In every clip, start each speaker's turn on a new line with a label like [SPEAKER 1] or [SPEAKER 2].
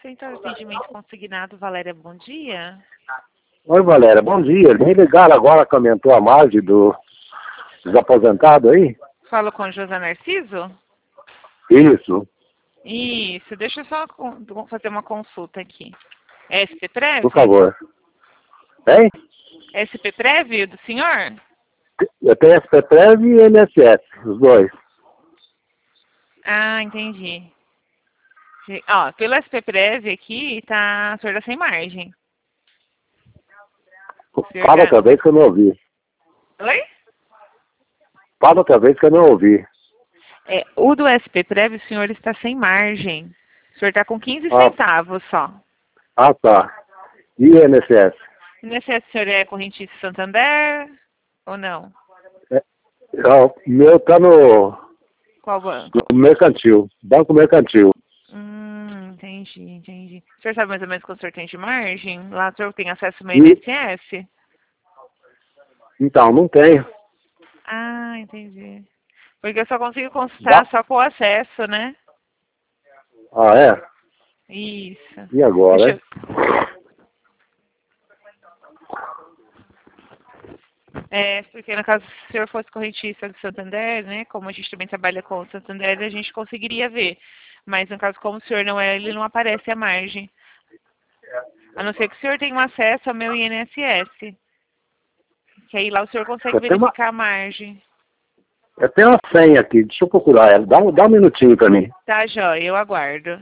[SPEAKER 1] Central de Atendimento Consignado, Valéria, bom dia.
[SPEAKER 2] Oi, Valéria, bom dia. Me ligaram agora que aumentou a margem dos aposentados aí?
[SPEAKER 1] Falo com José Narciso?
[SPEAKER 2] Isso,
[SPEAKER 1] Isso, deixa eu só fazer uma consulta aqui. É SP Prev?
[SPEAKER 2] por favor. Tem?
[SPEAKER 1] É SP Prev do senhor?
[SPEAKER 2] Eu tenho SPPrev e INSS, os dois.
[SPEAKER 1] Ah, entendi. Ó, pelo SP Prev aqui, tá, o senhor tá sem margem.
[SPEAKER 2] Fala outra vez que eu não ouvi.
[SPEAKER 1] Oi?
[SPEAKER 2] Fala outra vez que eu não ouvi.
[SPEAKER 1] É, o do SP Prev, o senhor está sem margem. O senhor está com 15
[SPEAKER 2] Ah.
[SPEAKER 1] centavos só.
[SPEAKER 2] Ah, tá. E INSS?
[SPEAKER 1] INSS, o senhor é correntista Santander ou não?
[SPEAKER 2] O meu tá no
[SPEAKER 1] Qual banco?
[SPEAKER 2] mercantil, Banco Mercantil.
[SPEAKER 1] Entendi. O senhor sabe mais ou menos quanto o senhor tem de margem? Lá o senhor tem acesso ao meu INSS?
[SPEAKER 2] Então, não tenho.
[SPEAKER 1] Ah, entendi. Porque eu só consigo consultar só com o acesso, né?
[SPEAKER 2] Ah, é?
[SPEAKER 1] Isso.
[SPEAKER 2] E agora?
[SPEAKER 1] Deixa porque no caso, se o senhor fosse correntista do Santander, né? Como a gente também trabalha com o Santander, a gente conseguiria ver. Mas no caso, como o senhor não é, ele não aparece a margem. A não ser que o senhor tenha um acesso ao meu INSS. Que aí lá o senhor consegue verificar a margem.
[SPEAKER 2] Eu tenho uma senha aqui, deixa eu procurar ela. Dá um minutinho pra mim.
[SPEAKER 1] Tá, jóia, eu aguardo.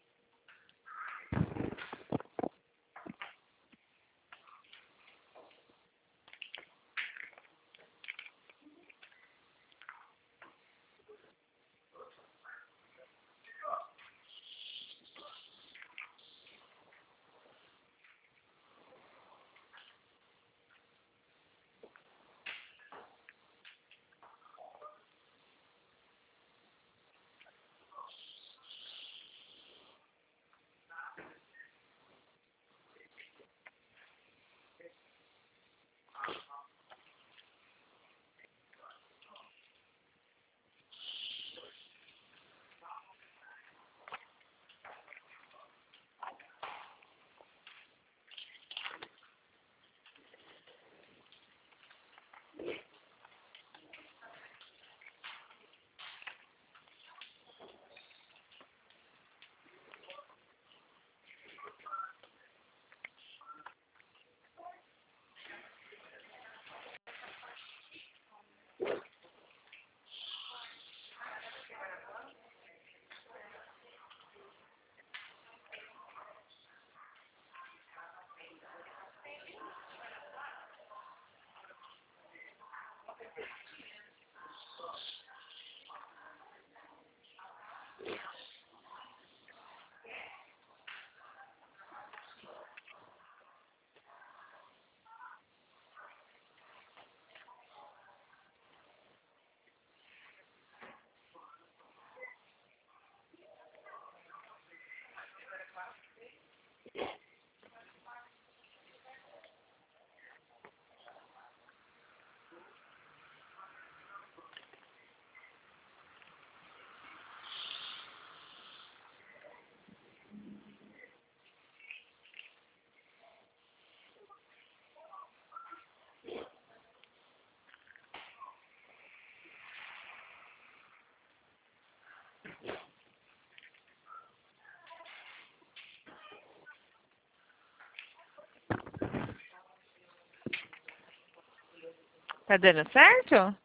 [SPEAKER 1] Tá dando certo?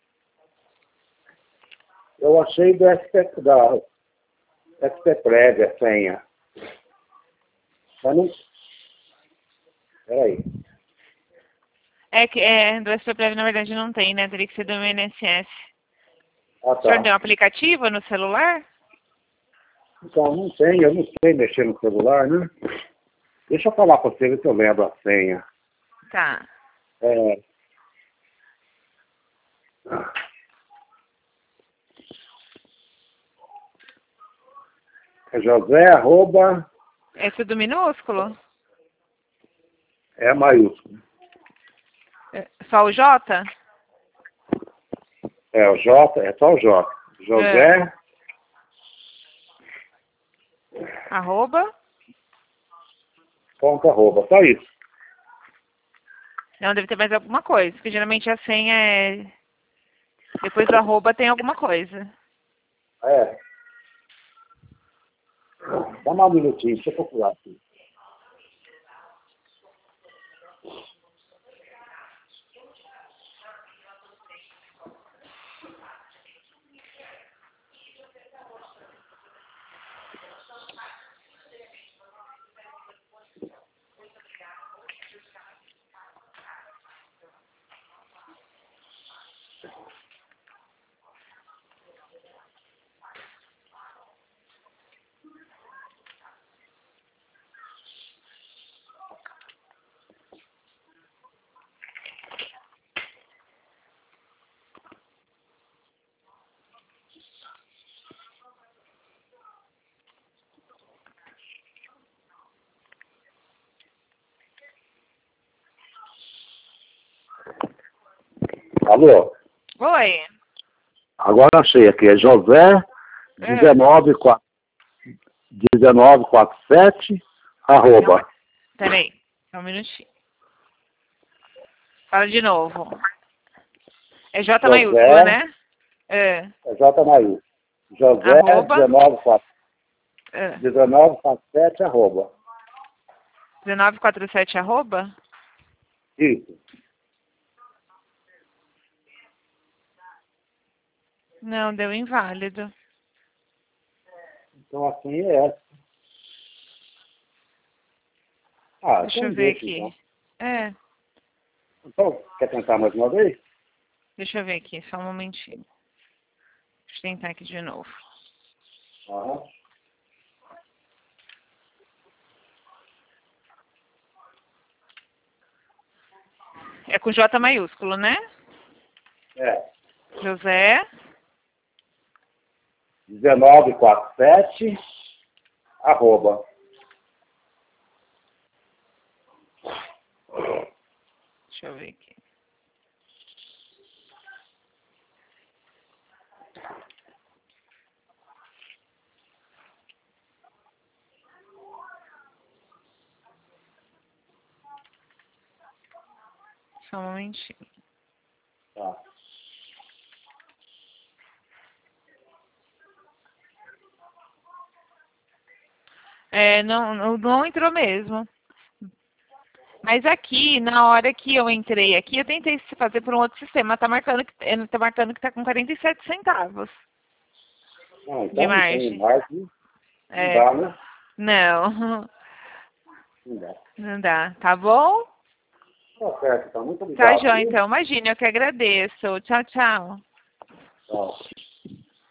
[SPEAKER 2] Eu achei do SPPrev a senha. Mas não... Peraí.
[SPEAKER 1] É que do SP Prev, na verdade, não tem, né? Teria que ser do meu INSS.
[SPEAKER 2] Ah,
[SPEAKER 1] O senhor tem um
[SPEAKER 2] tá.
[SPEAKER 1] aplicativo no celular?
[SPEAKER 2] Então, não tem, eu não sei mexer no celular, né? Deixa eu falar pra você ver se eu lembro a senha.
[SPEAKER 1] Tá.
[SPEAKER 2] É José, arroba,
[SPEAKER 1] É tudo minúsculo?
[SPEAKER 2] é maiúsculo.
[SPEAKER 1] Só o J?
[SPEAKER 2] É o J, é só o J. José,
[SPEAKER 1] Arroba?
[SPEAKER 2] ponto arroba. Só isso.
[SPEAKER 1] Não, deve ter mais alguma coisa, porque geralmente a senha é... Depois do arroba tem alguma coisa.
[SPEAKER 2] É. Dá mais um minutinho, deixa eu procurar aqui. Alô?
[SPEAKER 1] Oi.
[SPEAKER 2] Agora achei aqui. É José 1947 arroba.
[SPEAKER 1] Peraí, só um minutinho. Fala de novo. É J
[SPEAKER 2] José,
[SPEAKER 1] maiúscula, né? É.
[SPEAKER 2] É J maiúsculo. José
[SPEAKER 1] Arroba.
[SPEAKER 2] 1947 arroba.
[SPEAKER 1] 1947 arroba?
[SPEAKER 2] Isso.
[SPEAKER 1] Não, deu inválido.
[SPEAKER 2] Então assim é essa. Ah,
[SPEAKER 1] Deixa
[SPEAKER 2] então
[SPEAKER 1] eu ver
[SPEAKER 2] deixa,
[SPEAKER 1] aqui.
[SPEAKER 2] então.
[SPEAKER 1] É,
[SPEAKER 2] Então, quer tentar mais uma vez?
[SPEAKER 1] deixa eu ver aqui, só um momentinho. Deixa eu tentar aqui de novo.
[SPEAKER 2] Aham.
[SPEAKER 1] É com J maiúsculo, né?
[SPEAKER 2] É.
[SPEAKER 1] José
[SPEAKER 2] 1947 arroba.
[SPEAKER 1] Deixa eu ver aqui. Só um momentinho.
[SPEAKER 2] Tá.
[SPEAKER 1] É, não entrou mesmo. Mas aqui, na hora que eu entrei aqui, eu tentei fazer por um outro sistema. Tá marcando que tá com 47 centavos
[SPEAKER 2] Não,
[SPEAKER 1] de
[SPEAKER 2] então não tem
[SPEAKER 1] margem.
[SPEAKER 2] mais, não
[SPEAKER 1] É,
[SPEAKER 2] dá, né?
[SPEAKER 1] não,
[SPEAKER 2] Não dá.
[SPEAKER 1] não dá. Tá bom?
[SPEAKER 2] Tá certo, então. Muito
[SPEAKER 1] Tá,
[SPEAKER 2] obrigado,
[SPEAKER 1] João,
[SPEAKER 2] viu?
[SPEAKER 1] então. Imagina, eu que agradeço. Tchau, tchau.
[SPEAKER 2] Tchau.